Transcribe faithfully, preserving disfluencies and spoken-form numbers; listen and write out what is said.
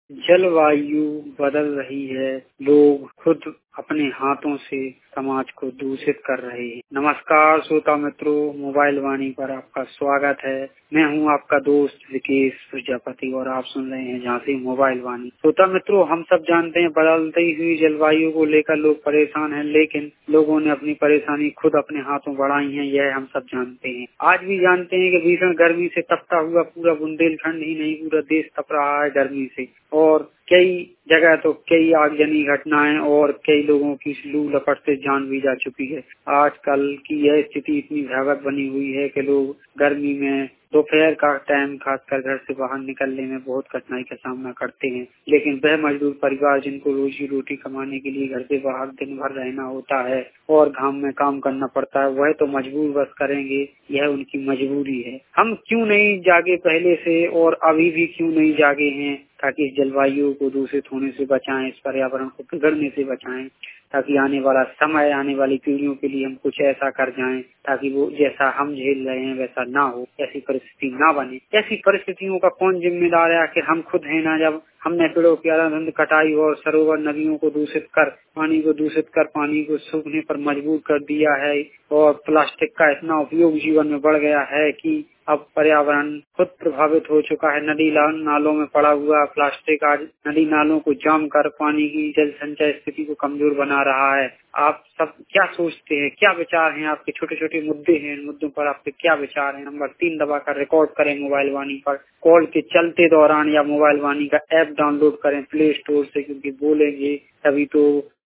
जलवायु बदल रही है, लोग खुद अपने हाथों से समाज को दूषित कर रहे हैं। नमस्कार श्रोता मित्रों, मोबाइल वाणी पर आपका स्वागत है। मैं हूं आपका दोस्त विकेश प्रजापति और आप सुन रहे हैं झांसी मोबाइल वाणी। श्रोता मित्रों, हम सब जानते हैं बदलती हुई जलवायु को लेकर लोग परेशान हैं, लेकिन लोगों ने अपनी परेशानी खुद अपने हाथों बढ़ाई है, यह हम सब जानते हैं। आज भी जानते हैं कि भीषण गर्मी से तपता हुआ पूरा बुंदेलखंड ही नहीं, पूरा देश तप रहा है गर्मी से, और कई जगह तो कई आगजनी घटनाएं और कई लोगों की लू लपट से जान भी जा चुकी है। आजकल की यह स्थिति इतनी भयावह बनी हुई है कि लोग गर्मी में दोपहर का टाइम खासकर घर से बाहर निकलने में बहुत कठिनाई का सामना करते हैं, लेकिन वह मजदूर परिवार जिनको रोजी रोटी कमाने के लिए घर से बाहर दिन भर रहना होता है और घाम में काम करना पड़ता है, वह तो मजबूर बस करेंगे, यह उनकी मजबूरी है। हम क्यों नहीं जागे पहले से और अभी भी क्यों नहीं जागे हैं ताकि इस जलवायु को दूषित होने से बचाएं, इस पर्यावरण को बिगड़ने से बचाएं, ताकि आने वाला समय, आने वाली पीढ़ियों के लिए हम कुछ ऐसा कर जाएं ताकि वो जैसा हम झेल रहे हैं वैसा ना हो, ऐसी परिस्थिति ना बने। ऐसी परिस्थितियों का कौन जिम्मेदार है? आखिर हम खुद हैं ना। जब हमने पेड़ों की अंधाधुंध कटाई और सरोवर नदियों को दूषित कर पानी को दूषित कर पानी को सूखने पर मजबूर कर दिया है और प्लास्टिक का इतना उपयोग जीवन में बढ़ गया है कि अब पर्यावरण खुद प्रभावित हो चुका है। नदी नालों में पड़ा हुआ प्लास्टिक आज नदी नालों को जाम कर पानी की जल संचय स्थिति को कमजोर बना रहा है। आप सब क्या सोचते हैं, क्या विचार हैं आपके? छोटे छोटे मुद्दे हैं, इन मुद्दों पर आपके क्या विचार हैं? नंबर तीन दबाकर रिकॉर्ड करें मोबाइल वाणी पर, कॉल के चलते दौरान, या मोबाइल वाणी का ऐप डाउनलोड करें प्ले स्टोर से, क्योंकि बोलेंगे तभी तो